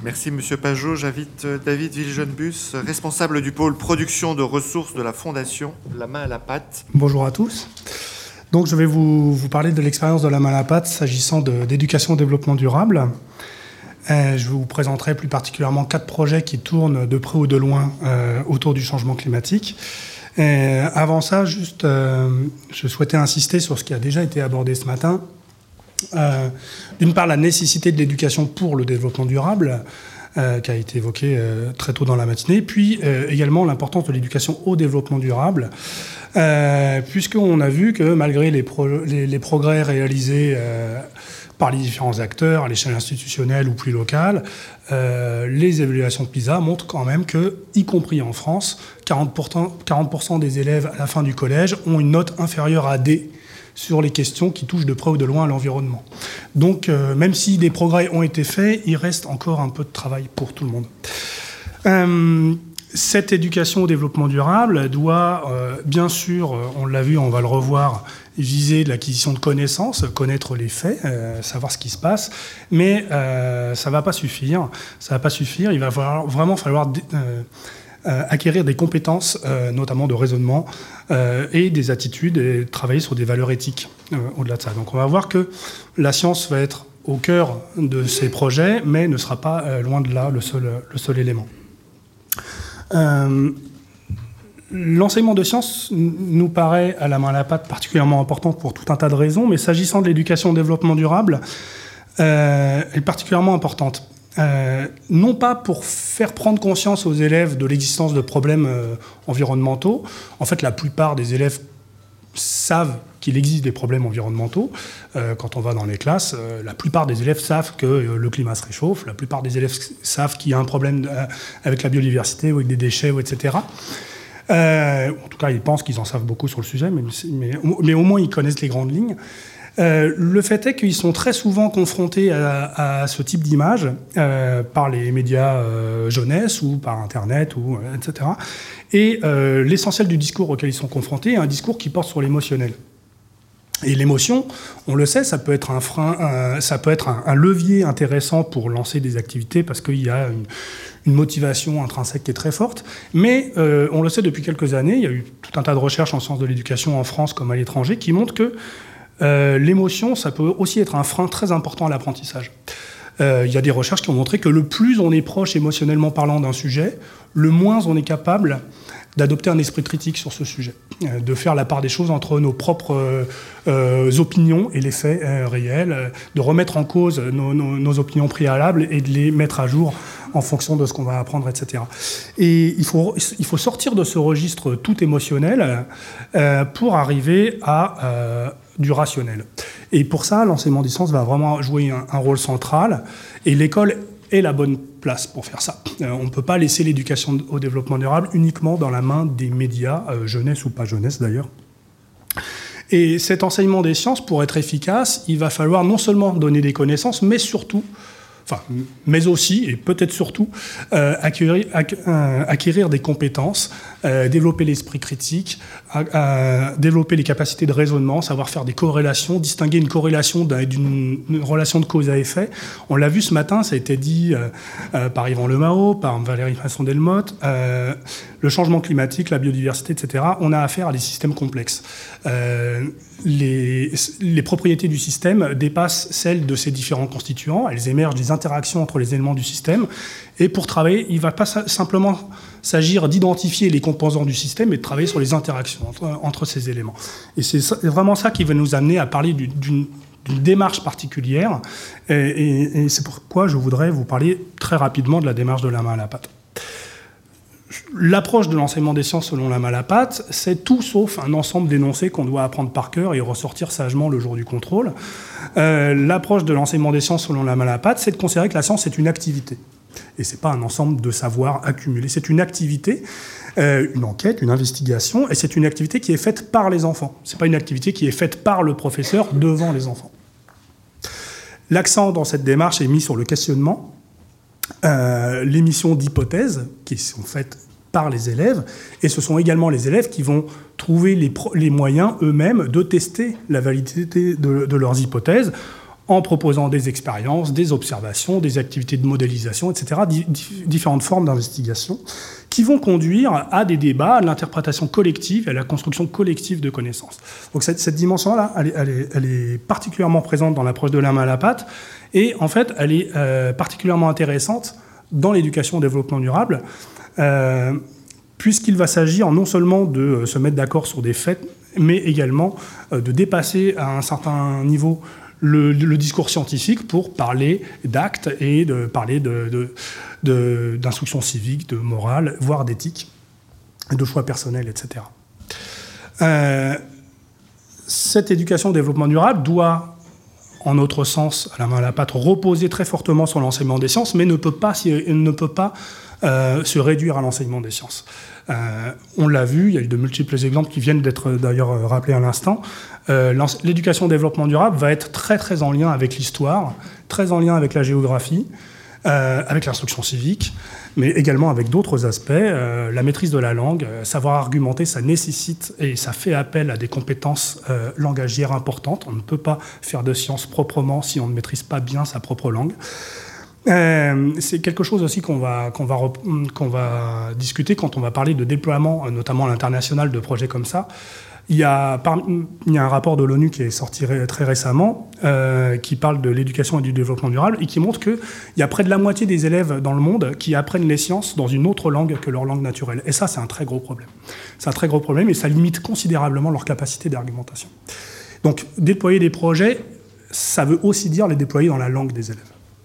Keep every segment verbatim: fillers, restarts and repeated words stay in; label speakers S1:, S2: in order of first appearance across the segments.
S1: Merci Monsieur Pajot. J'invite David Villejeune-Bus, responsable du pôle production de ressources de la Fondation La Main à la Pâte.
S2: Bonjour à tous. Donc je vais vous, vous parler de l'expérience de La Main à la Pâte s'agissant de, d'éducation au développement durable. Euh, je vous présenterai plus particulièrement quatre projets qui tournent de près ou de loin euh, autour du changement climatique. Euh, avant ça, juste, euh, je souhaitais insister sur ce qui a déjà été abordé ce matin. Euh, d'une part, la nécessité de l'éducation pour le développement durable, euh, qui a été évoquée euh, très tôt dans la matinée, puis euh, également l'importance de l'éducation au développement durable, euh, puisqu'on a vu que malgré les, pro- les, les progrès réalisés euh, par les différents acteurs, à l'échelle institutionnelle ou plus locale, euh, les évaluations PISA montrent quand même que, y compris en France, quarante pour cent, quarante pour cent des élèves à la fin du collège ont une note inférieure à D sur les questions qui touchent de près ou de loin à l'environnement. Donc, euh, même si des progrès ont été faits, il reste encore un peu de travail pour tout le monde. Euh, cette éducation au développement durable doit, euh, bien sûr, on l'a vu, on va le revoir, viser l'acquisition de connaissances, connaître les faits, euh, savoir ce qui se passe, mais euh, ça ne va pas suffire. Ça va pas suffire. Il va falloir, vraiment falloir euh, euh, acquérir des compétences, euh, notamment de raisonnement, euh, et des attitudes, et travailler sur des valeurs éthiques euh, au-delà de ça. Donc on va voir que la science va être au cœur de ces projets, mais ne sera pas, euh, loin de là, le seul, le seul élément. Euh, L'enseignement de sciences nous paraît à la main à la pâte particulièrement important pour tout un tas de raisons, mais s'agissant de l'éducation au développement durable, euh, elle est particulièrement importante. Euh, non pas pour faire prendre conscience aux élèves de l'existence de problèmes euh, environnementaux. En fait, la plupart des élèves savent qu'il existe des problèmes environnementaux. Euh, quand on va dans les classes, euh, la plupart des élèves savent que euh, le climat se réchauffe, la plupart des élèves savent qu'il y a un problème euh, avec la biodiversité ou avec des déchets, ou et cetera. Euh, en tout cas, ils pensent qu'ils en savent beaucoup sur le sujet, mais, mais, mais au moins ils connaissent les grandes lignes. Euh, le fait est qu'ils sont très souvent confrontés à, à ce type d'images euh, par les médias euh, jeunesse ou par Internet, ou, euh, et cetera. Et euh, l'essentiel du discours auquel ils sont confrontés est un discours qui porte sur l'émotionnel. Et l'émotion, on le sait, ça peut être un frein, un, ça peut être un, un levier intéressant pour lancer des activités parce qu'il y a une, une motivation intrinsèque qui est très forte. Mais euh, on le sait depuis quelques années, il y a eu tout un tas de recherches en sciences de l'éducation en France comme à l'étranger qui montrent que euh, l'émotion, ça peut aussi être un frein très important à l'apprentissage. Euh, il y a des recherches qui ont montré que le plus on est proche émotionnellement parlant d'un sujet, le moins on est capable d'adopter un esprit critique sur ce sujet, euh, de faire la part des choses entre nos propres euh, euh, opinions et les faits euh, réels, euh, de remettre en cause nos, nos, nos opinions préalables et de les mettre à jour en fonction de ce qu'on va apprendre, et cetera. Et il faut, il faut sortir de ce registre tout émotionnel euh, pour arriver à euh, du rationnel. Et pour ça, l'enseignement des sciences va vraiment jouer un, un rôle central, et l'école est la bonne place pour faire ça. Euh, on ne peut pas laisser l'éducation au développement durable uniquement dans la main des médias, euh, jeunesse ou pas jeunesse d'ailleurs. Et cet enseignement des sciences, pour être efficace, il va falloir non seulement donner des connaissances, mais surtout, enfin, mais aussi, et peut-être surtout, euh, acquérir, acqu- euh, acquérir des compétences, euh, développer l'esprit critique, euh, développer les capacités de raisonnement, savoir faire des corrélations, distinguer une corrélation d'une une relation de cause à effet. On l'a vu ce matin, ça a été dit euh, euh, par Yvan Lemao, par Valérie Masson-Delmotte, euh, le changement climatique, la biodiversité, et cetera. On a affaire à des systèmes complexes. Euh, les, les propriétés du système dépassent celles de ses différents constituants, elles émergent des interactions entre les éléments du système, et pour travailler, il ne va pas simplement s'agir d'identifier les composants du système, mais de travailler sur les interactions entre, entre ces éléments. Et c'est vraiment ça qui va nous amener à parler d'une d'une démarche particulière, et, et, et c'est pourquoi je voudrais vous parler très rapidement de la démarche de la main à la pâte. L'approche de l'enseignement des sciences selon la main à la pâte, c'est tout sauf un ensemble d'énoncés qu'on doit apprendre par cœur et ressortir sagement le jour du contrôle. Euh, l'approche de l'enseignement des sciences selon la main à la pâte, c'est de considérer que la science est une activité. Et ce n'est pas un ensemble de savoirs accumulés. C'est une activité, euh, une enquête, une investigation, et c'est une activité qui est faite par les enfants. Ce n'est pas une activité qui est faite par le professeur devant les enfants. L'accent dans cette démarche est mis sur le questionnement, euh, l'émission d'hypothèses qui sont faites par les élèves, et ce sont également les élèves qui vont trouver les, pro- les moyens eux-mêmes de tester la validité de, de leurs hypothèses en proposant des expériences, des observations, des activités de modélisation, et cetera, di- différentes formes d'investigation qui vont conduire à des débats, à l'interprétation collective et à la construction collective de connaissances. Donc cette, cette dimension-là, elle est, elle, est, elle est particulièrement présente dans l'approche de la main à la pâte, et en fait, elle est euh, particulièrement intéressante dans l'éducation au développement durable, euh, puisqu'il va s'agir non seulement de euh, se mettre d'accord sur des faits, mais également euh, de dépasser à un certain niveau le, le discours scientifique pour parler d'actes et de parler de, de, de, d'instruction civique, de morale, voire d'éthique, de choix personnels, et cetera. Euh, cette éducation au développement durable doit, en notre sens, à la main à la pâte, reposer très fortement sur l'enseignement des sciences, mais ne peut pas, ne peut pas euh, se réduire à l'enseignement des sciences. Euh, on l'a vu, il y a eu de multiples exemples qui viennent d'être d'ailleurs rappelés à l'instant. Euh, l'éducation au développement durable va être très très en lien avec l'histoire, très en lien avec la géographie, euh, avec l'instruction civique, mais également avec d'autres aspects. Euh, la maîtrise de la langue, euh, savoir argumenter, ça nécessite et ça fait appel à des compétences euh, langagières importantes. On ne peut pas faire de science proprement si on ne maîtrise pas bien sa propre langue. Euh, c'est quelque chose aussi qu'on va, qu'on va, qu'on va discuter quand on va parler de déploiement, notamment à l'international, de projets comme ça. Il y a, par, il y a un rapport de l'ONU qui est sorti ré, très récemment, euh, qui parle de l'éducation et du développement durable, et qui montre qu'il y a près de la moitié des élèves dans le monde qui apprennent les sciences dans une autre langue que leur langue naturelle. Et ça, c'est un très gros problème. C'est un très gros problème, et ça limite considérablement leur capacité d'argumentation. Donc, déployer des projets, ça veut aussi dire les déployer dans la langue des élèves.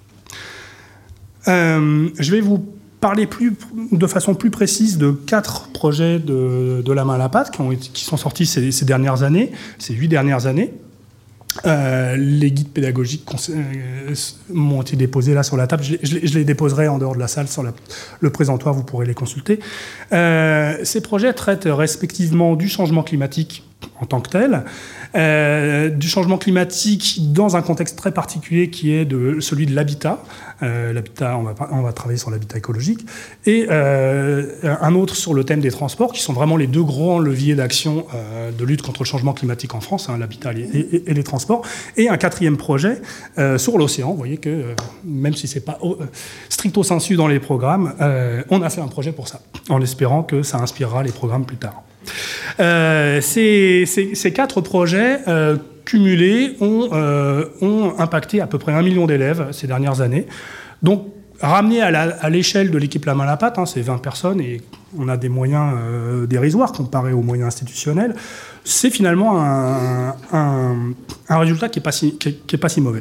S2: Euh, je vais vous parler plus, de façon plus précise de quatre projets de, de la main à la pâte qui, ont, qui sont sortis ces, ces dernières années, ces huit dernières années. Euh, les guides pédagogiques euh, m'ont été déposés là sur la table. Je, je, je les déposerai en dehors de la salle sur la, le présentoir, vous pourrez les consulter. Euh, ces projets traitent respectivement du changement climatique en tant que tel, euh, du changement climatique dans un contexte très particulier qui est de, celui de l'habitat. Euh, l'habitat, on va, on va travailler sur l'habitat écologique. Et euh, un autre sur le thème des transports, qui sont vraiment les deux grands leviers d'action euh, de lutte contre le changement climatique en France, hein, l'habitat et, et, et les transports. Et un quatrième projet euh, sur l'océan. Vous voyez que, euh, même si ce n'est pas euh, stricto sensu dans les programmes, euh, on a fait un projet pour ça, en espérant que ça inspirera les programmes plus tard. Euh, ces, ces, ces quatre projets euh, cumulés ont, euh, ont impacté à peu près un million d'élèves ces dernières années. Donc, ramené à, la, à l'échelle de l'équipe La Main à la Pâte, hein, c'est vingt personnes et on a des moyens euh, dérisoires comparés aux moyens institutionnels, c'est finalement un, un, un résultat qui n'est pas, si, qui est, qui est pas si mauvais.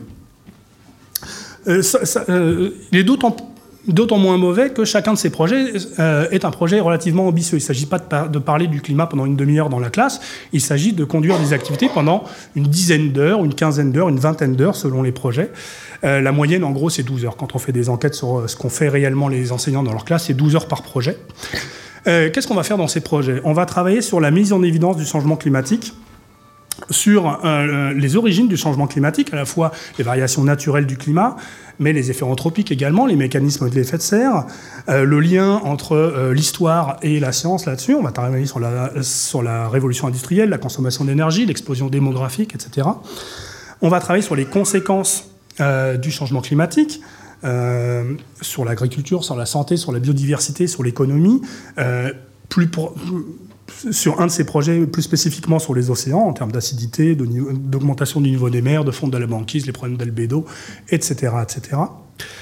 S2: Euh, ça, ça, euh, il est d'autant D'autant moins mauvais que chacun de ces projets euh, est un projet relativement ambitieux. Il ne s'agit pas de, par- de parler du climat pendant une demi-heure dans la classe, il s'agit de conduire des activités pendant une dizaine d'heures, une quinzaine d'heures, une vingtaine d'heures selon les projets. Euh, la moyenne, en gros, c'est douze heures. Quand on fait des enquêtes sur ce qu'ont fait réellement les enseignants dans leur classe, c'est douze heures par projet. Euh, qu'est-ce qu'on va faire dans ces projets ? On va travailler sur la mise en évidence du changement climatique, sur euh, les origines du changement climatique, à la fois les variations naturelles du climat, mais les effets anthropiques également, les mécanismes de l'effet de serre, euh, le lien entre euh, l'histoire et la science là-dessus. On va travailler sur la, sur la révolution industrielle, la consommation d'énergie, l'explosion démographique, et cetera. On va travailler sur les conséquences euh, du changement climatique, euh, sur l'agriculture, sur la santé, sur la biodiversité, sur l'économie, euh, plus pour... sur un de ces projets, plus spécifiquement sur les océans, en termes d'acidité, de niveau, d'augmentation du niveau des mers, de fonte de la banquise, les problèmes d'albédo, et cetera, et cetera.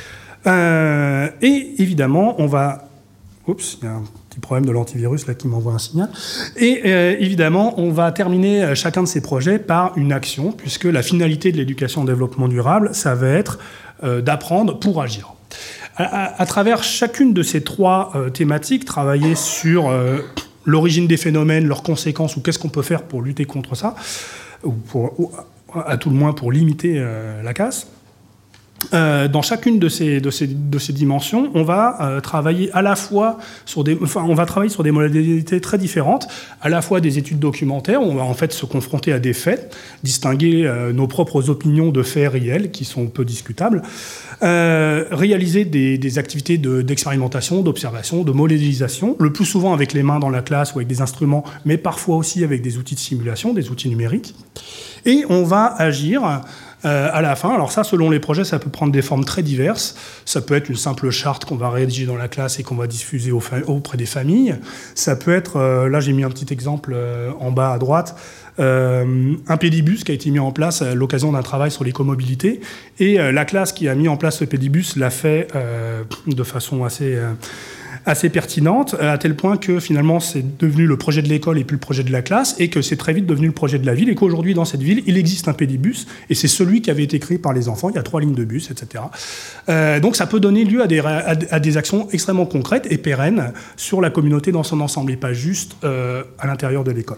S2: Euh, et évidemment, on va... Oups, il y a un petit problème de l'antivirus là qui m'envoie un signal. Et euh, évidemment, on va terminer chacun de ces projets par une action, puisque la finalité de l'éducation au développement durable, ça va être euh, d'apprendre pour agir. À, à, à travers chacune de ces trois euh, thématiques, travailler sur... Euh, l'origine des phénomènes, leurs conséquences, ou qu'est-ce qu'on peut faire pour lutter contre ça, ou, pour, ou à tout le moins pour limiter euh, la casse. Euh, dans chacune de ces, de ces, de ces dimensions, on va euh, travailler à la fois sur des, enfin, on va travailler sur des modalités très différentes, à la fois des études documentaires, où on va en fait se confronter à des faits, distinguer euh, nos propres opinions de faits réels, qui sont peu discutables, euh, réaliser des, des activités de, d'expérimentation, d'observation, de modélisation, le plus souvent avec les mains dans la classe ou avec des instruments, mais parfois aussi avec des outils de simulation, des outils numériques. Et on va agir euh, à la fin. Alors ça, selon les projets, ça peut prendre des formes très diverses. Ça peut être une simple charte qu'on va rédiger dans la classe et qu'on va diffuser au fa- auprès des familles. Ça peut être, euh, là j'ai mis un petit exemple euh, en bas à droite, euh, un pédibus qui a été mis en place à l'occasion d'un travail sur l'écomobilité. Et euh, la classe qui a mis en place ce pédibus l'a fait euh, de façon assez... Euh, assez pertinente, à tel point que finalement c'est devenu le projet de l'école et plus le projet de la classe, et que c'est très vite devenu le projet de la ville, et qu'aujourd'hui dans cette ville, il existe un pédibus, et c'est celui qui avait été créé par les enfants, il y a trois lignes de bus, et cetera. Euh, donc ça peut donner lieu à des, à des actions extrêmement concrètes et pérennes sur la communauté dans son ensemble, et pas juste euh, à l'intérieur de l'école.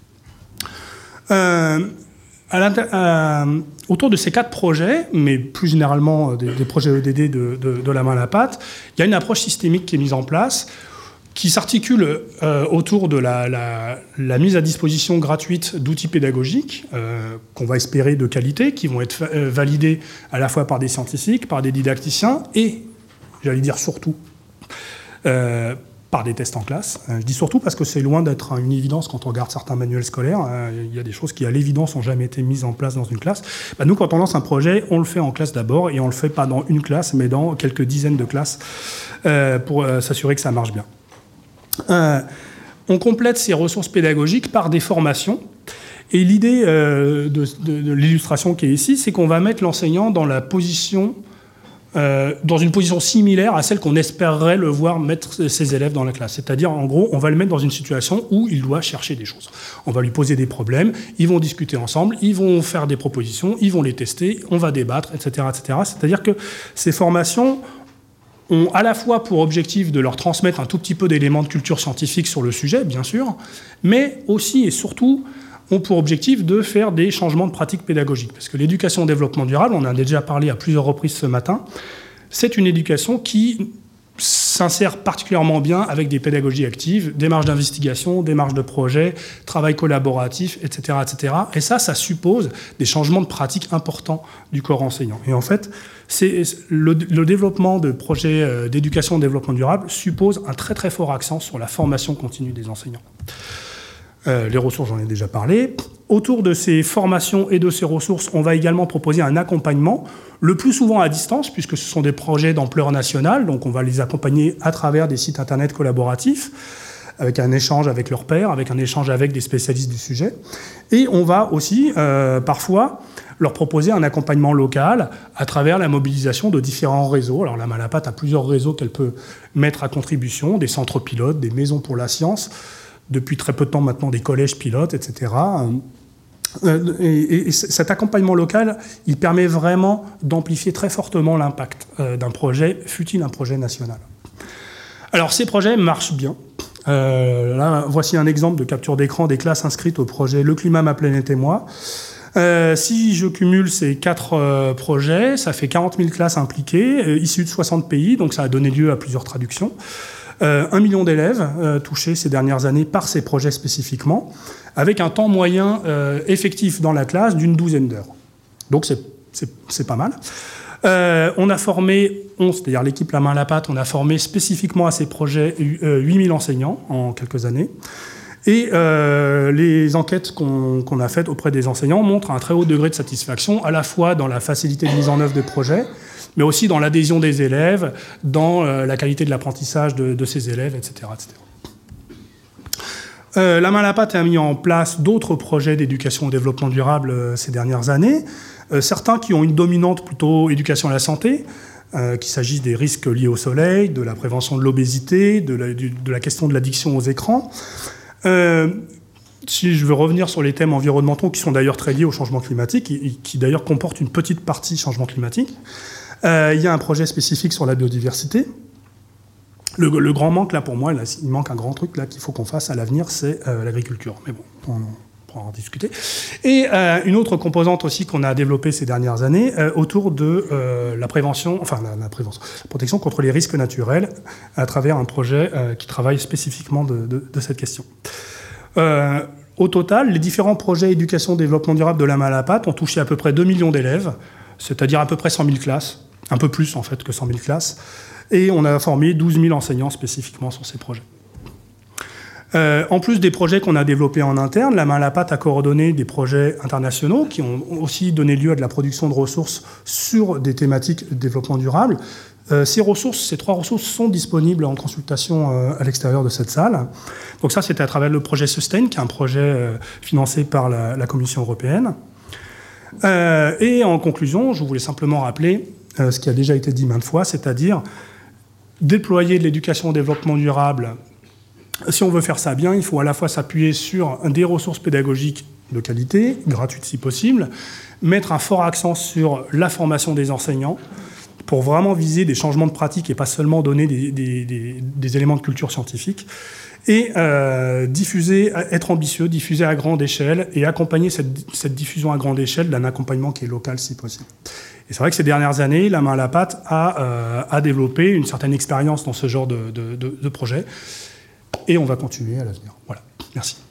S2: Euh, À à, autour de ces quatre projets, mais plus généralement des, des projets E D D de, de, de la main à la pâte, il y a une approche systémique qui est mise en place, qui s'articule euh, autour de la, la, la mise à disposition gratuite d'outils pédagogiques, euh, qu'on va espérer de qualité, qui vont être euh, validés à la fois par des scientifiques, par des didacticiens, et, j'allais dire surtout, euh, par des tests en classe. Je dis surtout parce que c'est loin d'être une évidence quand on regarde certains manuels scolaires. Il y a des choses qui, à l'évidence, n'ont jamais été mises en place dans une classe. Bah, nous, quand on lance un projet, on le fait en classe d'abord, et on le fait pas dans une classe, mais dans quelques dizaines de classes, euh, pour euh, s'assurer que ça marche bien. Euh, on complète ces ressources pédagogiques par des formations. Et l'idée euh, de, de, de l'illustration qui est ici, c'est qu'on va mettre l'enseignant dans la position... Euh, dans une position similaire à celle qu'on espérerait le voir mettre ses élèves dans la classe. C'est-à-dire, en gros, on va le mettre dans une situation où il doit chercher des choses. On va lui poser des problèmes, ils vont discuter ensemble, ils vont faire des propositions, ils vont les tester, on va débattre, et cetera, et cetera. C'est-à-dire que ces formations ont à la fois pour objectif de leur transmettre un tout petit peu d'éléments de culture scientifique sur le sujet, bien sûr, mais aussi et surtout ont pour objectif de faire des changements de pratiques pédagogiques. Parce que l'éducation au développement durable, on en a déjà parlé à plusieurs reprises ce matin, c'est une éducation qui s'insère particulièrement bien avec des pédagogies actives, démarches d'investigation, démarches de projet, travail collaboratif, et cetera, et cetera. Et ça, ça suppose des changements de pratiques importants du corps enseignant. Et en fait, c'est le, le développement de projets d'éducation au développement durable suppose un très très fort accent sur la formation continue des enseignants. Euh, les ressources, j'en ai déjà parlé. Autour de ces formations et de ces ressources, on va également proposer un accompagnement, le plus souvent à distance, puisque ce sont des projets d'ampleur nationale, donc on va les accompagner à travers des sites internet collaboratifs, avec un échange avec leurs pairs, avec un échange avec des spécialistes du sujet. Et on va aussi, euh, parfois, leur proposer un accompagnement local à travers la mobilisation de différents réseaux. Alors la Malapâte a plusieurs réseaux qu'elle peut mettre à contribution, des centres pilotes, des maisons pour la science, depuis très peu de temps maintenant des collèges pilotes, et cetera. Et, et, et cet accompagnement local, il permet vraiment d'amplifier très fortement l'impact d'un projet, fût-il un projet national. Alors ces projets marchent bien. Euh, là, voici un exemple de capture d'écran des classes inscrites au projet Le climat, ma planète et moi. Euh, si je cumule ces quatre euh, projets, ça fait quarante mille classes impliquées, euh, issues de soixante pays, donc ça a donné lieu à plusieurs traductions. Euh, un million d'élèves euh, touchés ces dernières années par ces projets spécifiquement, avec un temps moyen euh, effectif dans la classe d'une douzaine d'heures. Donc c'est, c'est, c'est pas mal. Euh, on a formé, on, c'est-à-dire l'équipe La Main à la Pâte, on a formé spécifiquement à ces projets euh, huit mille enseignants en quelques années. Et euh, les enquêtes qu'on, qu'on a faites auprès des enseignants montrent un très haut degré de satisfaction, à la fois dans la facilité de mise en œuvre des projets, mais aussi dans l'adhésion des élèves, dans euh, la qualité de l'apprentissage de, de ces élèves, et cetera, et cetera. Euh, La Main à la Pâte a mis en place d'autres projets d'éducation au développement durable euh, ces dernières années, euh, certains qui ont une dominante plutôt éducation à la santé, euh, qu'il s'agisse des risques liés au soleil, de la prévention de l'obésité, de la, du, de la question de l'addiction aux écrans. Euh, si je veux revenir sur les thèmes environnementaux, qui sont d'ailleurs très liés au changement climatique, et qui d'ailleurs comportent une petite partie changement climatique, Euh, il y a un projet spécifique sur la biodiversité. Le, le grand manque, là, pour moi, là, il manque un grand truc là, qu'il faut qu'on fasse à l'avenir, c'est euh, l'agriculture. Mais bon, on pourra en discuter. Et euh, une autre composante aussi qu'on a développée ces dernières années, euh, autour de euh, la prévention, enfin la, la prévention, la protection contre les risques naturels, à travers un projet euh, qui travaille spécifiquement de, de, de cette question. Euh, au total, les différents projets éducation développement durable de La Main à la Pâte ont touché à peu près deux millions d'élèves, c'est-à-dire à peu près cent mille classes, un peu plus en fait que cent mille classes, et on a formé douze mille enseignants spécifiquement sur ces projets. Euh, en plus des projets qu'on a développés en interne, la main à la pâte a coordonné des projets internationaux qui ont aussi donné lieu à de la production de ressources sur des thématiques de développement durable. Euh, ces ressources, ces trois ressources sont disponibles en consultation euh, à l'extérieur de cette salle. Donc ça, c'était à travers le projet Sustain, qui est un projet euh, financé par la, la Commission européenne. Euh, et en conclusion, je voulais simplement rappeler euh, ce qui a déjà été dit maintes fois, c'est-à-dire déployer de l'éducation au développement durable. Si on veut faire ça bien, il faut à la fois s'appuyer sur des ressources pédagogiques de qualité, gratuites si possible, mettre un fort accent sur la formation des enseignants pour vraiment viser des changements de pratique et pas seulement donner des, des, des, des éléments de culture scientifique, et euh, diffuser, être ambitieux, diffuser à grande échelle et accompagner cette, cette diffusion à grande échelle d'un accompagnement qui est local si possible. Et c'est vrai que ces dernières années, la main à la pâte a, euh, a développé une certaine expérience dans ce genre de, de, de, de projet. Et on va continuer à l'avenir. Voilà. Merci.